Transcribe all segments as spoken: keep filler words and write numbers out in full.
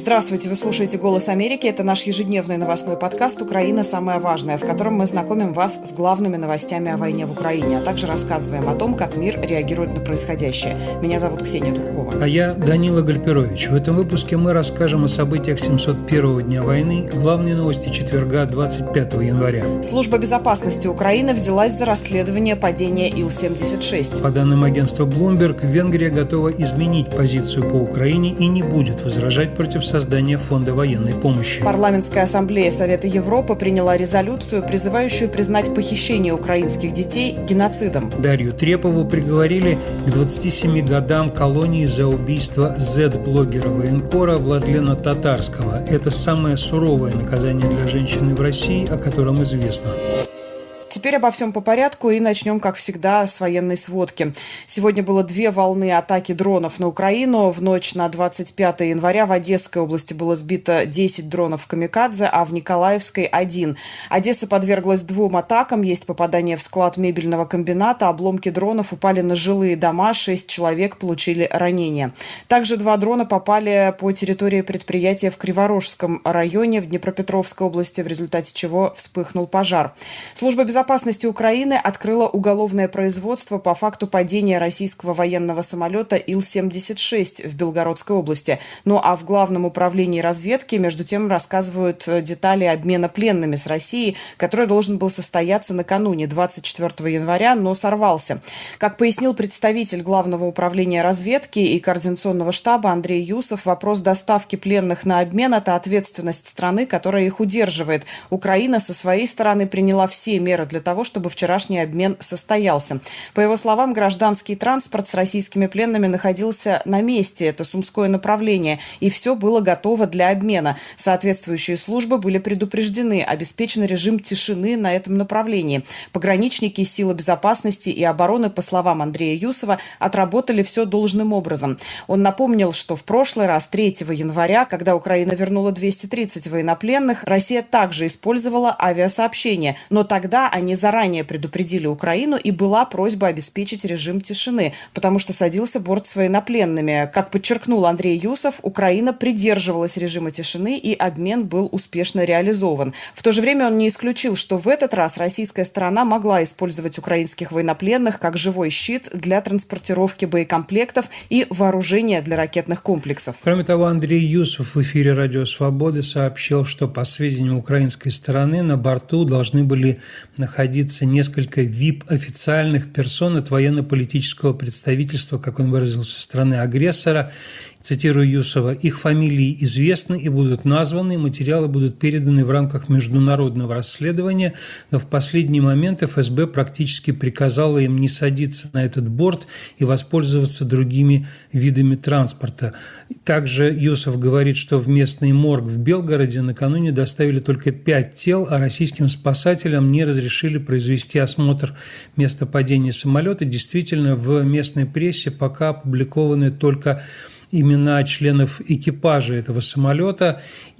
Здравствуйте, вы слушаете «Голос Америки». Это наш ежедневный новостной подкаст «Украина. Самое важное», в котором мы знакомим вас с главными новостями о войне в Украине, а также рассказываем о том, как мир реагирует на происходящее. Меня зовут Ксения Туркова. А я Данила Гальперович. В этом выпуске мы расскажем о событиях семьсот первого дня войны, главные новости четверга, двадцать пятого января. Служба безопасности Украины взялась за расследование падения Ил семьдесят шесть. По данным агентства Bloomberg, Венгрия готова изменить позицию по Украине и не будет возражать против создания фонда военной помощи. Парламентская ассамблея Совета Европы приняла резолюцию, призывающую признать похищение украинских детей геноцидом. Дарью Трепову приговорили к двадцати семи годам колонии за убийство зет-блогера-военкора Владлена Татарского. Это самое суровое наказание для женщины в России, о котором известно. Теперь обо всем по порядку и начнем, как всегда, с военной сводки. Сегодня было две волны атаки дронов на Украину. В ночь на двадцать пятое января в Одесской области было сбито десять дронов «Камикадзе», а в Николаевской – один. Одесса подверглась двум атакам. Есть попадание в склад мебельного комбината. Обломки дронов упали на жилые дома. Шесть человек получили ранения. Также два дрона попали по территории предприятия в Криворожском районе в Днепропетровской области, в результате чего вспыхнул пожар. Служба безопасности Безопасности Украины открыла уголовное производство по факту падения российского военного самолета Ил семьдесят шесть в Белгородской области. Ну а в Главном управлении разведки, между тем, рассказывают детали обмена пленными с Россией, который должен был состояться накануне двадцать четвёртого января, но сорвался. Как пояснил представитель Главного управления разведки и координационного штаба Андрей Юсов, вопрос доставки пленных на обмен – это ответственность страны, которая их удерживает. Украина со своей стороны приняла все меры для для того, чтобы вчерашний обмен состоялся. По его словам, гражданский транспорт с российскими пленными находился на месте, это Сумское направление, и все было готово для обмена. Соответствующие службы были предупреждены, обеспечен режим тишины на этом направлении. Пограничники, силы безопасности и обороны, по словам Андрея Юсова, отработали все должным образом. Он напомнил, что в прошлый раз, третьего января, когда Украина вернула двести тридцать военнопленных, Россия также использовала авиасообщение, но тогда они Они заранее предупредили Украину, и была просьба обеспечить режим тишины, потому что садился борт с военнопленными. Как подчеркнул Андрей Юсов, Украина придерживалась режима тишины, и обмен был успешно реализован. В то же время он не исключил, что в этот раз российская сторона могла использовать украинских военнопленных как живой щит для транспортировки боекомплектов и вооружения для ракетных комплексов. Кроме того, Андрей Юсов в эфире «Радио Свободы» сообщил, что, по сведениям украинской стороны, на борту должны были находиться находиться несколько ви ай пи-официальных персон от военно-политического представительства, как он выразился, страны-агрессора. Цитирую Юсова: «Их фамилии известны и будут названы, материалы будут переданы в рамках международного расследования, но в последний момент эф эс бэ практически приказала им не садиться на этот борт и воспользоваться другими видами транспорта». Также Юсов говорит, что в местный морг в Белгороде накануне доставили только пять тел, а российским спасателям не разрешили произвести осмотр места падения самолета. Действительно, в местной прессе пока опубликованы только имена членов экипажа этого самолета,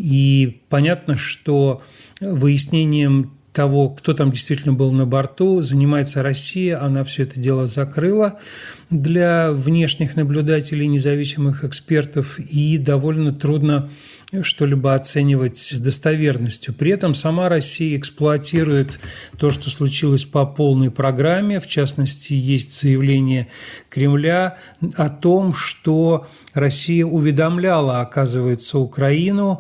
и понятно, что выяснением того, кто там действительно был на борту, занимается Россия. Она все это дело закрыла для внешних наблюдателей, независимых экспертов, и довольно трудно что-либо оценивать с достоверностью. При этом сама Россия эксплуатирует то, что случилось по полной программе. В частности, есть заявление Кремля о том, что Россия уведомляла, оказывается, Украину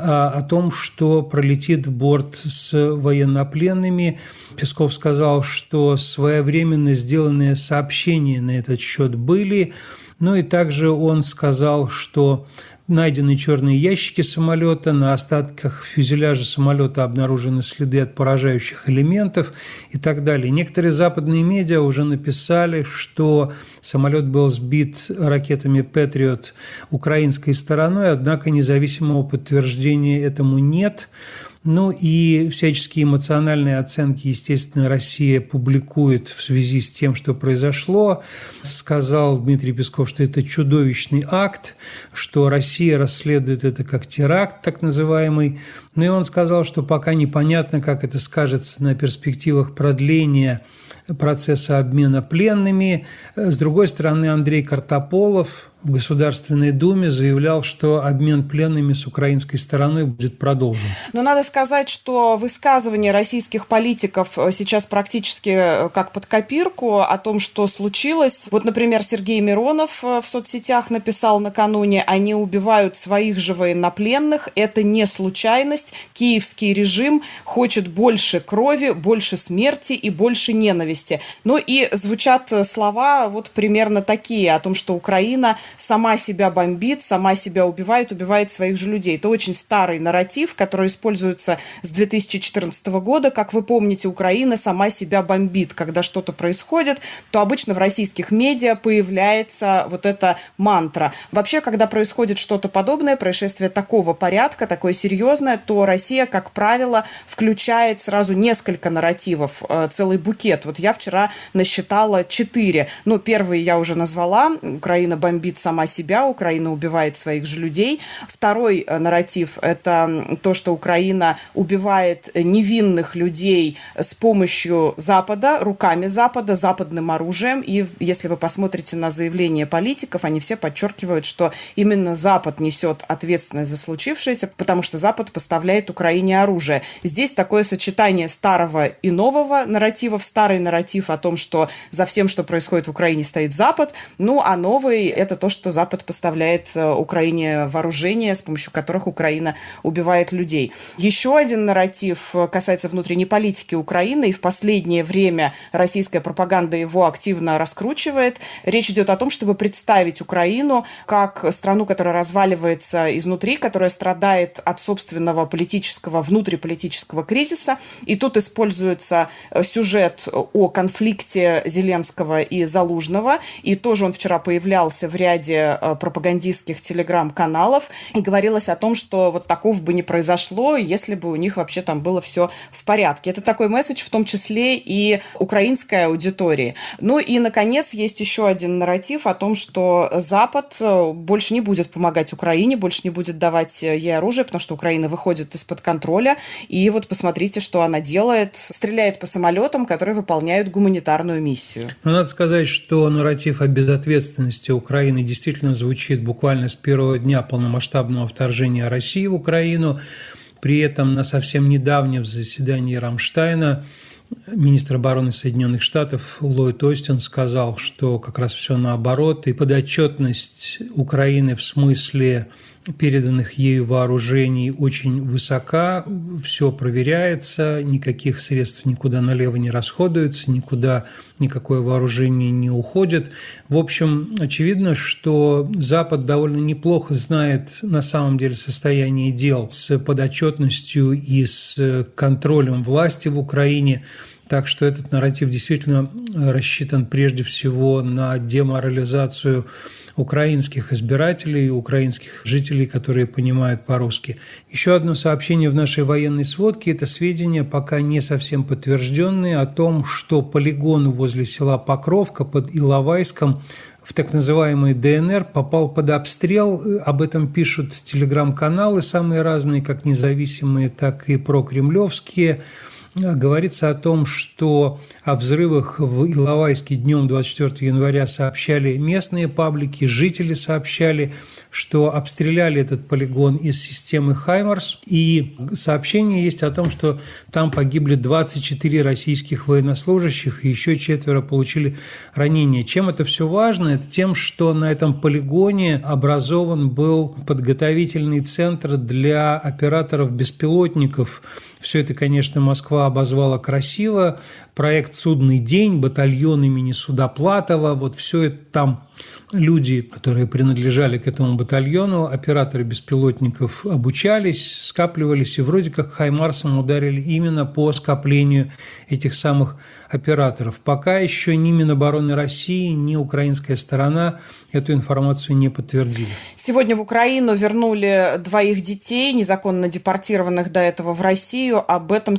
о том, что пролетит борт с военнопленными. Песков сказал, что своевременно сделанные сообщения на этот счет были. Ну и также он сказал, что найдены черные ящики самолета, на остатках фюзеляжа самолета обнаружены следы от поражающих элементов и так далее. Некоторые западные медиа уже написали, что самолет был сбит ракетами «Патриот» украинской стороной, однако независимого подтверждения этому нет. Ну и всяческие эмоциональные оценки, естественно, Россия публикует в связи с тем, что произошло. Сказал Дмитрий Песков, что это чудовищный акт, что Россия расследует это как теракт, так называемый. Ну и он сказал, что пока непонятно, как это скажется на перспективах продления процесса обмена пленными. С другой стороны, Андрей Картополов, в Государственной Думе заявлял, что обмен пленными с украинской стороной будет продолжен. Но надо сказать, что высказывания российских политиков сейчас практически как под копирку о том, что случилось. Вот, например, Сергей Миронов в соцсетях написал накануне: «Они убивают своих же военнопленных. Это не случайность. Киевский режим хочет больше крови, больше смерти и больше ненависти». Ну и звучат слова вот примерно такие о том, что Украина сама себя бомбит, сама себя убивает, убивает своих же людей. Это очень старый нарратив, который используется с две тысячи четырнадцатого года. Как вы помните, Украина сама себя бомбит. Когда что-то происходит, то обычно в российских медиа появляется вот эта мантра. Вообще, когда происходит что-то подобное, происшествие такого порядка, такое серьезное, то Россия, как правило, включает сразу несколько нарративов, целый букет. Вот я вчера насчитала четыре. Ну, первый я уже назвала. Украина бомбит сама себя, Украина убивает своих же людей. Второй нарратив – это то, что Украина убивает невинных людей с помощью Запада, руками Запада, западным оружием. И если вы посмотрите на заявления политиков, они все подчеркивают, что именно Запад несет ответственность за случившееся, потому что Запад поставляет Украине оружие. Здесь такое сочетание старого и нового нарративов. Старый нарратив о том, что за всем, что происходит в Украине, стоит Запад. Ну, а новый – это то, что Запад поставляет Украине вооружения, с помощью которых Украина убивает людей. Еще один нарратив касается внутренней политики Украины, и в последнее время российская пропаганда его активно раскручивает. Речь идет о том, чтобы представить Украину как страну, которая разваливается изнутри, которая страдает от собственного политического, внутриполитического кризиса. И тут используется сюжет о конфликте Зеленского и Залужного. И тоже он вчера появлялся в ряде пропагандистских телеграм-каналов, и говорилось о том, что вот такого бы не произошло, если бы у них вообще там было все в порядке. Это такой месседж, в том числе и украинской аудитории. Ну и, наконец, есть еще один нарратив о том, что Запад больше не будет помогать Украине, больше не будет давать ей оружие, потому что Украина выходит из-под контроля. И вот посмотрите, что она делает. Стреляет по самолетам, которые выполняют гуманитарную миссию. Но надо сказать, что нарратив о безответственности Украины действительно звучит буквально с первого дня полномасштабного вторжения России в Украину. При этом на совсем недавнем заседании Рамштайна министр обороны Соединенных Штатов Ллойд Остин сказал, что как раз все наоборот, и подотчетность Украины в смысле переданных ею вооружений очень высока, все проверяется, никаких средств никуда налево не расходуется, никуда никакое вооружение не уходит. В общем, очевидно, что Запад довольно неплохо знает на самом деле состояние дел с подотчетностью и с контролем власти в Украине. Так что этот нарратив действительно рассчитан прежде всего на деморализацию украинских избирателей, украинских жителей, которые понимают по-русски. Еще одно сообщение в нашей военной сводке – это сведения, пока не совсем подтвержденные, о том, что полигон возле села Покровка под Иловайском в так называемый ДНР попал под обстрел. Об этом пишут телеграм-каналы самые разные, как независимые, так и прокремлевские. Говорится о том, что о взрывах в Иловайске днем двадцать четвёртого января сообщали местные паблики, жители сообщали, что обстреляли этот полигон из системы «Хаймарс». И сообщение есть о том, что там погибли двадцать четыре российских военнослужащих, и еще четверо получили ранения. Чем это все важно? Это тем, что на этом полигоне образован был подготовительный центр для операторов беспилотников. Все это, конечно, Москва обозвала красиво. Проект «Судный день», батальон имени Судоплатова, вот все это там люди, которые принадлежали к этому батальону, операторы беспилотников обучались, скапливались, и вроде как «Хаймарсом» ударили именно по скоплению этих самых операторов. Пока еще ни Минобороны России, ни украинская сторона эту информацию не подтвердили. Сегодня в Украину вернули двоих детей, незаконно депортированных до этого в Россию. Об этом сообщил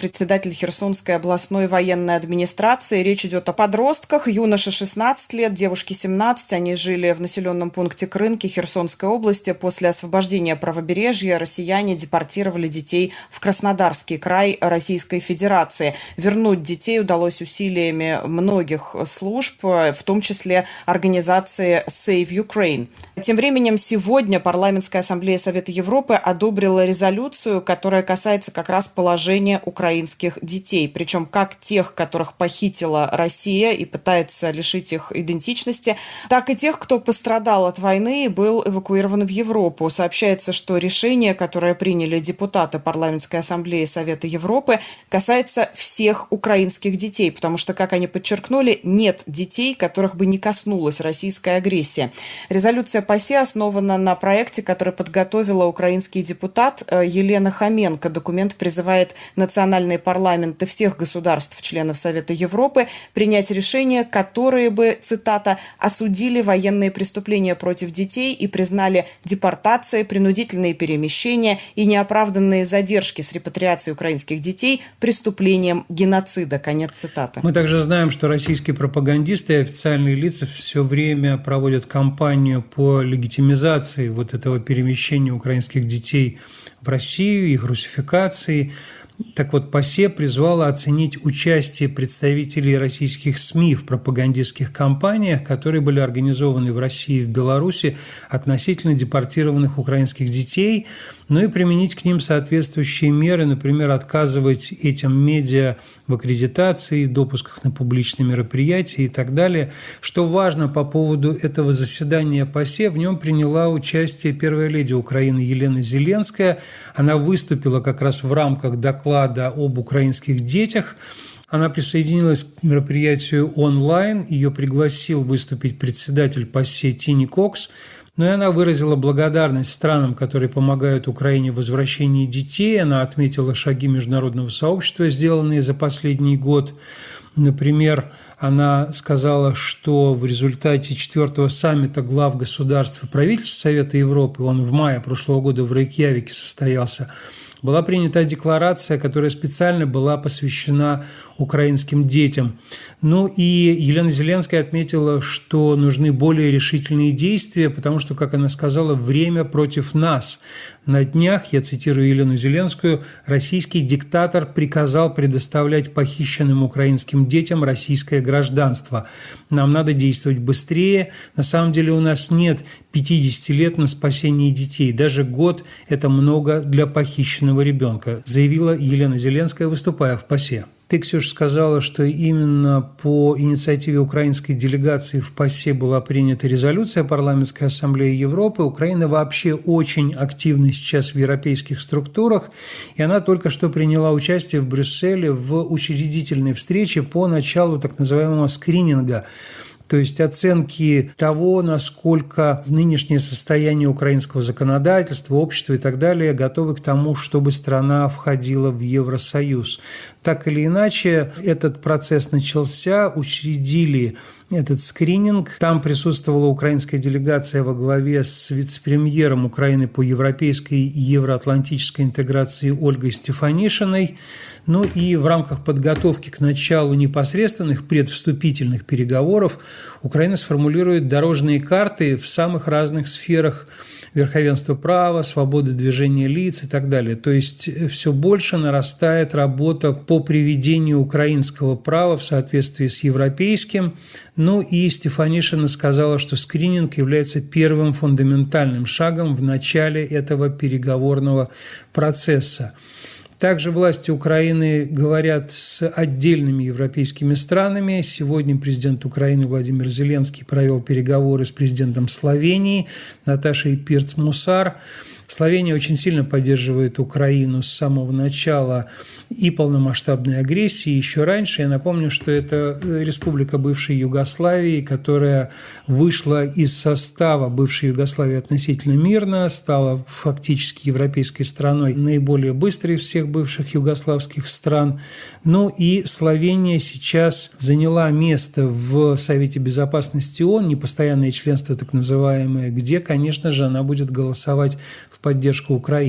председатель Херсонской областной военной администрации. Речь идет о подростках. Юноше шестнадцать лет, девушке семнадцать. Они жили в населенном пункте Крынки Херсонской области. После освобождения правобережья россияне депортировали детей в Краснодарский край Российской Федерации. Вернуть детей удалось усилиями многих служб, в том числе организации Save Ukraine. Тем временем сегодня Парламентская ассамблея Совета Европы одобрила резолюцию, которая касается как раз положения украинских детей. Причем как тех, которых похитила Россия и пытается лишить их идентичности, так и тех, кто пострадал от войны и был эвакуирован в Европу. Сообщается, что решение, которое приняли депутаты Парламентской ассамблеи Совета Европы, касается всех украинских детей, потому что, как они подчеркнули, нет детей, которых бы не коснулась российская агрессия. Резолюция ПАСЕ основана на проекте, который подготовила украинский депутат Елена Хоменко. Документ призывает национальные парламенты всех государств-членов Совета Европы принять решения, которые бы, цитата, «осудили военные преступления против детей и признали депортации, принудительные перемещения и неоправданные задержки с репатриацией украинских детей преступлением геноцида». Конец цитаты. Мы также знаем, что российские пропагандисты и официальные лица все время проводят кампанию по легитимизации вот этого перемещения украинских детей в Россию, их русификации. Так вот, ПАСЕ призвала оценить участие представителей российских СМИ в пропагандистских кампаниях, которые были организованы в России и в Беларуси относительно депортированных украинских детей, ну и применить к ним соответствующие меры, например, отказывать этим медиа в аккредитации, допусках на публичные мероприятия и так далее. Что важно по поводу этого заседания ПАСЕ, в нем приняла участие первая леди Украины Елена Зеленская. Она выступила как раз в рамках доклада об украинских детях. Она присоединилась к мероприятию онлайн, ее пригласил выступить председатель ПАСЕ Тини Кокс. Но и она выразила благодарность странам, которые помогают Украине в возвращении детей. Она отметила шаги международного сообщества, сделанные за последний год. Например, она сказала, что в результате четвертого саммита глав государств и правительств Совета Европы, он в мае прошлого года в Рейкьявике состоялся, была принята декларация, которая специально была посвящена украинским детям. Ну и Елена Зеленская отметила, что нужны более решительные действия, потому что, как она сказала, время против нас. На днях, я цитирую Елену Зеленскую, российский диктатор приказал предоставлять похищенным украинским детям российское гражданство. Нам надо действовать быстрее. На самом деле у нас нет пятидесяти лет на спасение детей. Даже год – это много для похищенного ребенка, заявила Елена Зеленская, выступая в ПАСЕ. Ты, Ксюша, сказала, что именно по инициативе украинской делегации в ПАСЕ была принята резолюция Парламентской ассамблеи Европы. Украина вообще очень активна сейчас в европейских структурах, и она только что приняла участие в Брюсселе в учредительной встрече по началу так называемого скрининга, то есть оценки того, насколько нынешнее состояние украинского законодательства, общества и так далее готовы к тому, чтобы страна входила в Евросоюз. Так или иначе, этот процесс начался, учредили этот скрининг. Там присутствовала украинская делегация во главе с вице-премьером Украины по европейской и евроатлантической интеграции Ольгой Стефанишиной. Ну и в рамках подготовки к началу непосредственных предвступительных переговоров Украина сформулирует дорожные карты в самых разных сферах: верховенства права, свободы движения лиц и так далее. То есть все больше нарастает работа по приведению украинского права в соответствии с европейским. Ну и Стефанишина сказала, что скрининг является первым фундаментальным шагом в начале этого переговорного процесса. Также власти Украины говорят с отдельными европейскими странами. Сегодня президент Украины Владимир Зеленский провел переговоры с президентом Словении Наташей Пирц-Мусар. Словения очень сильно поддерживает Украину с самого начала и полномасштабной агрессии, еще раньше. Я напомню, что это республика бывшей Югославии, которая вышла из состава бывшей Югославии относительно мирно, стала фактически европейской страной, наиболее быстрой из всех бывших югославских стран. Ну и Словения сейчас заняла место в Совете Безопасности ООН, непостоянное членство так называемое, где, конечно же, она будет голосовать в поддержку Украины.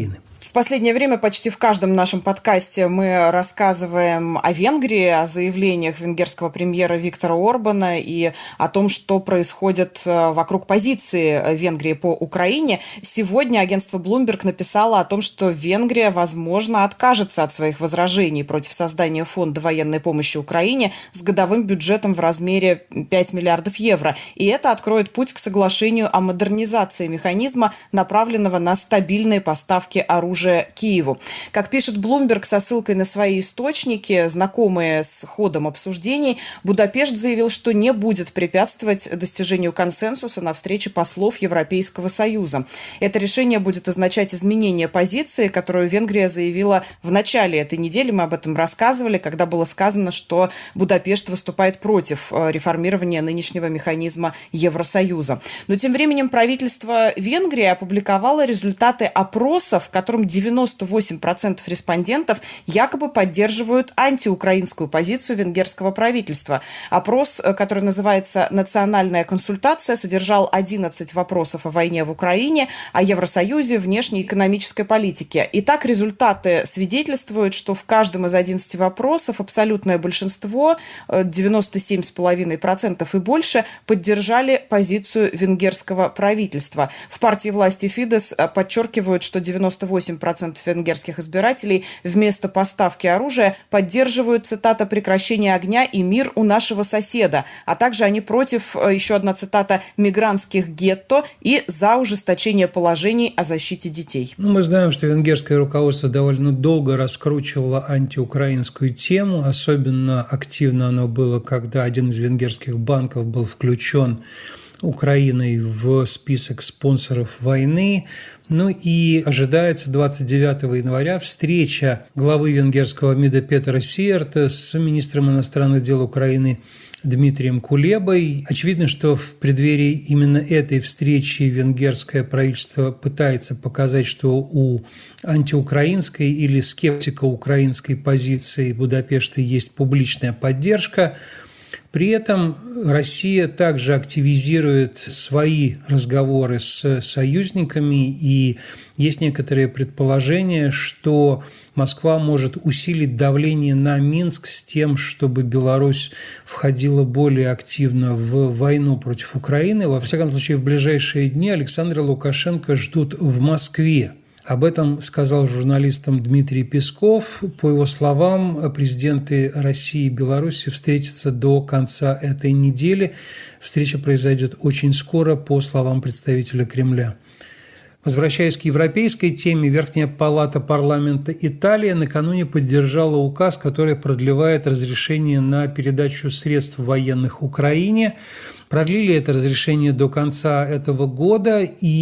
В последнее время почти в каждом нашем подкасте мы рассказываем о Венгрии, о заявлениях венгерского премьера Виктора Орбана и о том, что происходит вокруг позиции Венгрии по Украине. Сегодня агентство Bloomberg написало о том, что Венгрия, возможно, откажется от своих возражений против создания фонда военной помощи Украине с годовым бюджетом в размере пять миллиардов евро. И это откроет путь к соглашению о модернизации механизма, направленного на стабильные поставки оружия Киеву. Как пишет Bloomberg со ссылкой на свои источники, знакомые с ходом обсуждений, Будапешт заявил, что не будет препятствовать достижению консенсуса на встрече послов Европейского Союза. Это решение будет означать изменение позиции, которую Венгрия заявила в начале этой недели. Мы об этом рассказывали, когда было сказано, что Будапешт выступает против реформирования нынешнего механизма Евросоюза. Но тем временем правительство Венгрии опубликовало результаты опроса, в котором девяносто восемь процентов респондентов якобы поддерживают антиукраинскую позицию венгерского правительства. Опрос, который называется «Национальная консультация», содержал одиннадцать вопросов о войне в Украине, о Евросоюзе, внешней экономической политике. Итак, результаты свидетельствуют, что в каждом из одиннадцати вопросов абсолютное большинство, девяносто семь целых пять десятых процента и больше, поддержали позицию венгерского правительства. В партии власти Фидес подчеркивают, что девяносто восемь процентов венгерских избирателей вместо поставки оружия поддерживают, цитата, «прекращение огня и мир у нашего соседа», а также они против, еще одна цитата, «мигрантских гетто» и за ужесточение положений о защите детей. Ну, мы знаем, что венгерское руководство довольно долго раскручивало антиукраинскую тему, особенно активно оно было, когда один из венгерских банков был включен Украиной в список спонсоров войны. Ну и ожидается двадцать девятого января встреча главы венгерского МИДа Петера Сиерта с министром иностранных дел Украины Дмитрием Кулебой. Очевидно, что в преддверии именно этой встречи венгерское правительство пытается показать, что у антиукраинской или скептико-украинской позиции Будапешта есть публичная поддержка. При этом Россия также активизирует свои разговоры с союзниками, и есть некоторые предположения, что Москва может усилить давление на Минск с тем, чтобы Беларусь входила более активно в войну против Украины. Во всяком случае, в ближайшие дни Александра Лукашенко ждут в Москве. Об этом сказал журналистам Дмитрий Песков. По его словам, президенты России и Беларуси встретятся до конца этой недели. Встреча произойдет очень скоро, по словам представителя Кремля. Возвращаясь к европейской теме, Верхняя палата парламента Италии накануне поддержала указ, который продлевает разрешение на передачу средств военных Украине. Продлили это разрешение до конца этого года,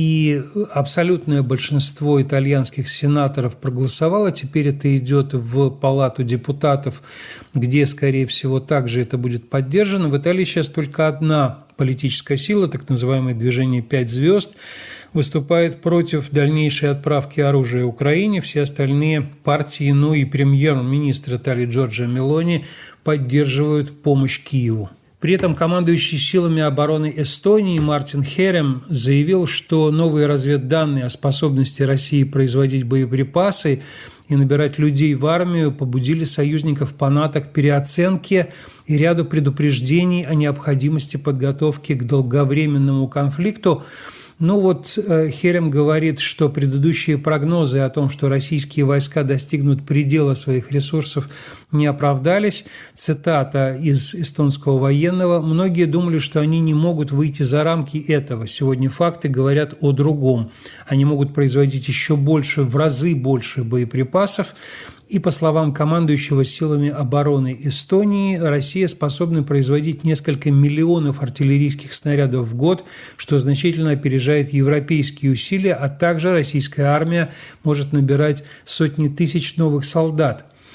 и абсолютное большинство итальянских сенаторов проголосовало. Теперь это идет в Палату депутатов, где, скорее всего, также это будет поддержано. В Италии сейчас только одна политическая сила, так называемое движение «Пять звезд», выступает против дальнейшей отправки оружия Украине. Все остальные партии, ну и премьер-министр Италии Джорджио Мелони поддерживают помощь Киеву. При этом командующий силами обороны Эстонии Мартин Херем заявил, что новые разведданные о способности России производить боеприпасы и набирать людей в армию побудили союзников по НАТО к переоценке и ряду предупреждений о необходимости подготовки к долговременному конфликту. Ну вот Херем говорит, что предыдущие прогнозы о том, что российские войска достигнут предела своих ресурсов, не оправдались. Цитата из эстонского военного: «Многие думали, что они не могут выйти за рамки этого. Сегодня факты говорят о другом. Они могут производить еще больше, в разы больше боеприпасов». И, по словам командующего силами обороны Эстонии, Россия способна производить несколько миллионов артиллерийских снарядов в год, что значительно опережает европейские усилия, а также российская армия может набирать сотни тысяч новых солдат.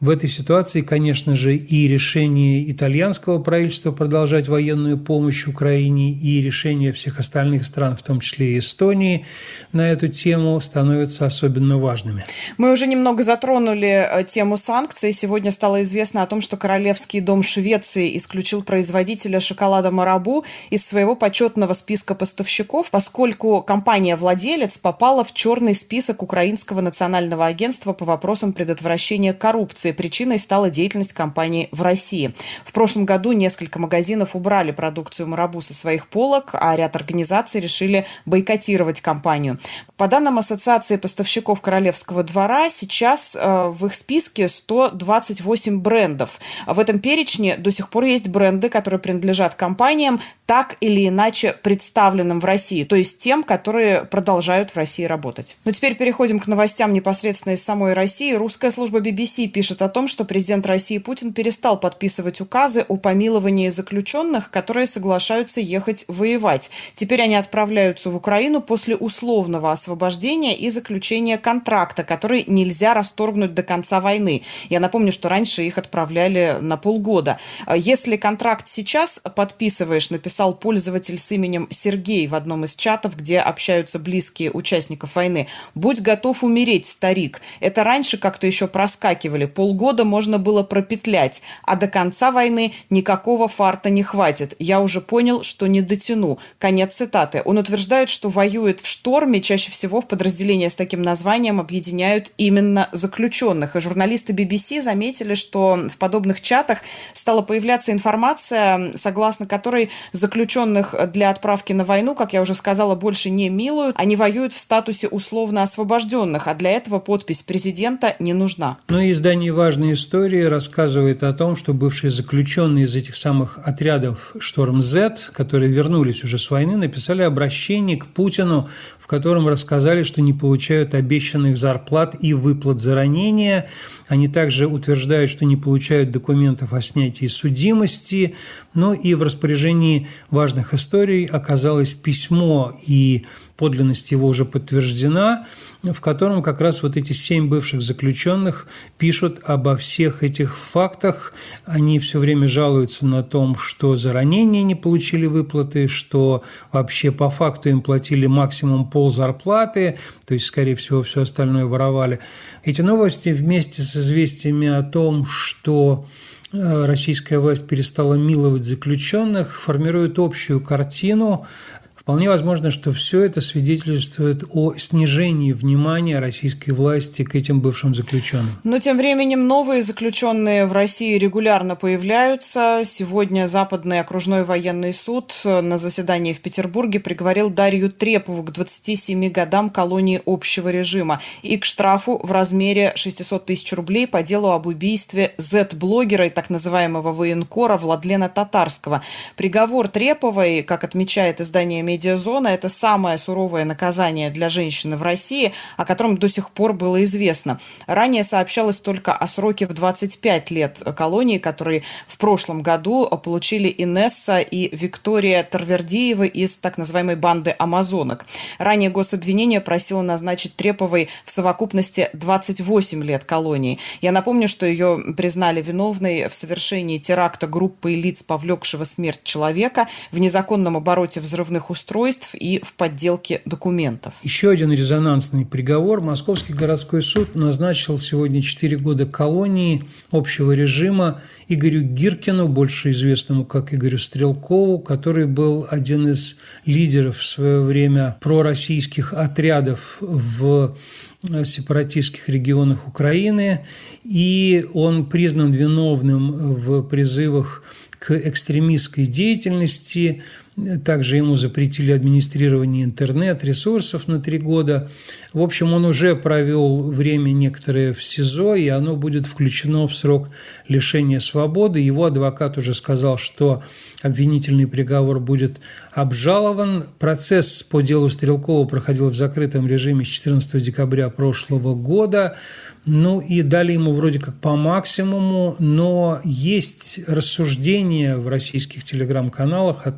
В этой ситуации, конечно же, и решение итальянского правительства продолжать военную помощь Украине, и решение всех остальных стран, в том числе и Эстонии, на эту тему становятся особенно важными. Мы уже немного затронули тему санкций. Сегодня стало известно о том, что Королевский дом Швеции исключил производителя шоколада Марабу из своего почетного списка поставщиков, поскольку компания-владелец попала в черный список Украинского национального агентства по вопросам предотвращения коррупции. Причиной стала деятельность компании в России. В прошлом году несколько магазинов убрали продукцию Марабу со своих полок, а ряд организаций решили бойкотировать компанию. По данным Ассоциации поставщиков Королевского двора, сейчас э, в их списке сто двадцать восемь брендов. В этом перечне до сих пор есть бренды, которые принадлежат компаниям, так или иначе представленным в России, то есть тем, которые продолжают в России работать. Но теперь переходим к новостям непосредственно из самой России. Русская служба би би си пишет о том, что президент России Путин перестал подписывать указы о помиловании заключенных, которые соглашаются ехать воевать. Теперь они отправляются в Украину после условного освобождения и заключения контракта, который нельзя расторгнуть до конца войны. Я напомню, что раньше их отправляли на полгода. Если контракт сейчас подписываешь, написал пользователь с именем Сергей в одном из чатов, где общаются близкие участников войны, будь готов умереть, старик. Это раньше как-то еще проскакивали. Полгода можно было пропетлять, а до конца войны никакого фарта не хватит. Я уже понял, что не дотяну. Конец цитаты. Он утверждает, что воюет в шторме. Чаще всего в подразделения с таким названием объединяют именно заключенных. И журналисты би би си заметили, что в подобных чатах стала появляться информация, согласно которой заключенных для отправки на войну, как я уже сказала, больше не милуют. Они воюют в статусе условно освобожденных, а для этого подпись президента не нужна. Ну и издание «Важные истории» рассказывает о том, что бывшие заключенные из этих самых отрядов «Шторм-З», которые вернулись уже с войны, написали обращение к Путину, в котором рассказали, что не получают обещанных зарплат и выплат за ранения. Они также утверждают, что не получают документов о снятии судимости. Ну и в распоряжении «Важных историй» оказалось письмо, и подлинность его уже подтверждена, в котором как раз вот эти семь бывших заключенных пишут обо всех этих фактах. Они все время жалуются на том, что за ранения не получили выплаты, что вообще по факту им платили максимум ползарплаты, то есть, скорее всего, все остальное воровали. Эти новости вместе с известиями о том, что российская власть перестала миловать заключенных, формируют общую картину. Вполне возможно, что все это свидетельствует о снижении внимания российской власти к этим бывшим заключенным. Но тем временем новые заключенные в России регулярно появляются. Сегодня Западный окружной военный суд на заседании в Петербурге приговорил Дарью Трепову к двадцати семи годам колонии общего режима и к штрафу в размере шестьсот тысяч рублей по делу об убийстве зет-блогера и так называемого военкора Владлена Татарского. Приговор Треповой, как отмечает издание «Медиазона», это самое суровое наказание для женщины в России, о котором до сих пор было известно. Ранее сообщалось только о сроке в двадцать пять лет колонии, которые в прошлом году получили Инесса и Виктория Тарвердиевы из так называемой банды амазонок. Ранее гособвинение просило назначить Треповой в совокупности двадцать восемь лет колонии. Я напомню, что ее признали виновной в совершении теракта группы лиц, повлекшего смерть человека, в незаконном обороте взрывных устройств и в подделке документов. Еще один резонансный приговор. Московский городской суд назначил сегодня четыре года колонии общего режима Игорю Гиркину, больше известному как Игорю Стрелкову, который был один из лидеров в свое время пророссийских отрядов в сепаратистских регионах Украины, и он признан виновным в призывах к экстремистской деятельности. Также ему запретили администрирование интернет-ресурсов на три года. В общем, он уже провел время некоторое в СИЗО, и оно будет включено в срок лишения свободы. Его адвокат уже сказал, что обвинительный приговор будет обжалован. Процесс по делу Стрелкова проходил в закрытом режиме с четырнадцатого декабря прошлого года. Ну и дали ему вроде как по максимуму, но есть рассуждения в российских телеграм-каналах о том, что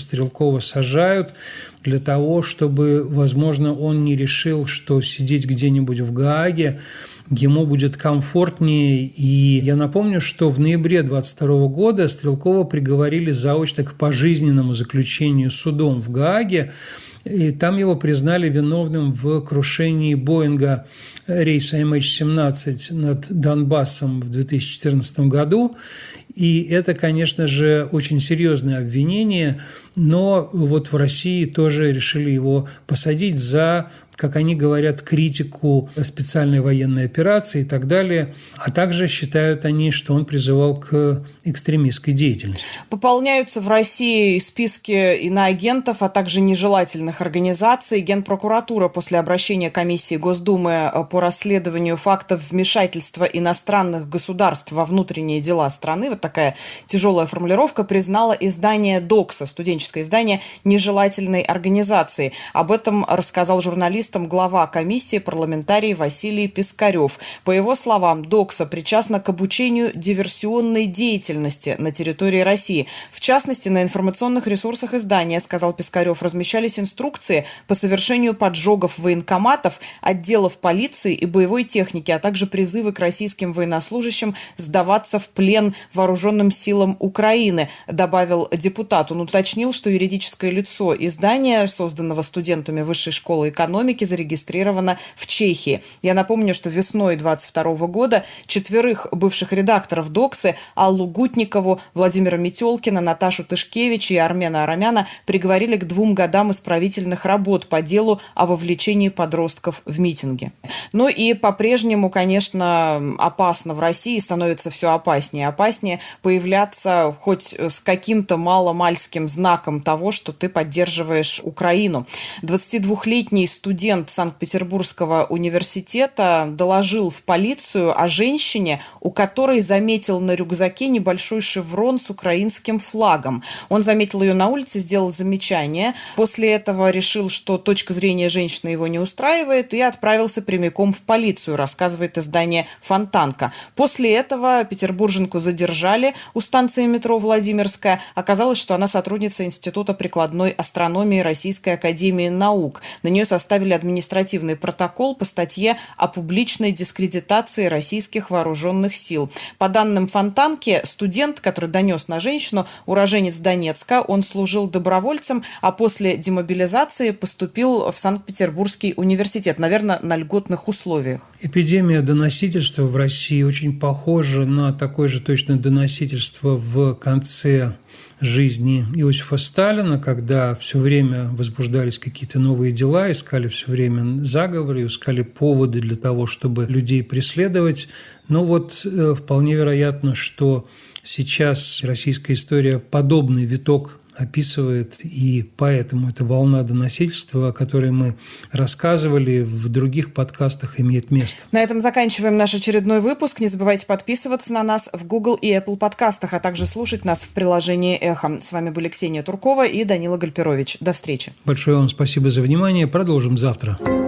Стрелкова сажают для того, чтобы, возможно, он не решил, что сидеть где-нибудь в Гааге ему будет комфортнее. И я напомню, что в ноябре двадцать второго года Стрелкова приговорили заочно к пожизненному заключению судом в Гааге. И там его признали виновным в крушении Боинга рейса эм эйч семнадцать над Донбассом в две тысячи четырнадцатом году. И это, конечно же, очень серьезное обвинение, но вот в России тоже решили его посадить за, как они говорят, критику специальной военной операции и так далее. А также считают они, что он призывал к экстремистской деятельности. Пополняются в России списки иноагентов, а также нежелательных организаций. Генпрокуратура после обращения комиссии Госдумы по расследованию фактов вмешательства иностранных государств во внутренние дела страны, вот такая тяжелая формулировка, признала издание «Докса», студенческое издание, нежелательной организацией. Об этом рассказал журналистам глава комиссии, парламентарий Василий Пискарев. По его словам, «Докса» причастна к обучению диверсионной деятельности на территории России. В частности, на информационных ресурсах издания, сказал Пискарев, размещались инструкции по совершению поджогов военкоматов, отделов полиции и боевой техники, а также призывы к российским военнослужащим сдаваться в плен вооруженным силам Украины, добавил депутат. Он уточнил, что юридическое лицо издания, созданного студентами Высшей школы экономики, зарегистрировано в Чехии. Я напомню, что весной двадцать второго года четверых бывших редакторов «Доксы» Аллу Гутникову, Владимира Метелкина, Наташу Тышкевич и Армена Арамяна приговорили к двум годам исправительных работ по делу о вовлечении подростков в митинги. Ну и по-прежнему, конечно, опасно в России, становится все опаснее и опаснее появляться хоть с каким-то маломальским знаком того, что ты поддерживаешь Украину. двадцатидвухлетний студент Санкт-Петербургского университета доложил в полицию о женщине, у которой заметил на рюкзаке небольшой шеврон с украинским флагом. Он заметил ее на улице, сделал замечание. После этого решил, что точка зрения женщины его не устраивает, и отправился прямиком в полицию, рассказывает издание «Фонтанка». После этого петербурженку задержали у станции метро Владимирская. Оказалось, что она сотрудница Института прикладной астрономии Российской академии наук. На нее составили административный протокол по статье о публичной дискредитации российских вооруженных сил. По данным Фонтанки, студент, который донес на женщину, уроженец Донецка, он служил добровольцем, а после демобилизации поступил в Санкт-Петербургский университет, наверное, на льготных условиях. Эпидемия доносительства в России очень похожа на такое же точно доносительство в конце жизни Иосифа Сталина, когда все время возбуждались какие-то новые дела, искали все время заговоры, искали поводы для того, чтобы людей преследовать. Но вот э, вполне вероятно, что сейчас российская история подобный виток описывает, и поэтому эта волна доносительства, о которой мы рассказывали в других подкастах, имеет место. На этом заканчиваем наш очередной выпуск. Не забывайте подписываться на нас в Google и Apple подкастах, а также слушать нас в приложении «Эхо». С вами были Ксения Туркова и Данила Гальперович. До встречи. Большое вам спасибо за внимание. Продолжим завтра.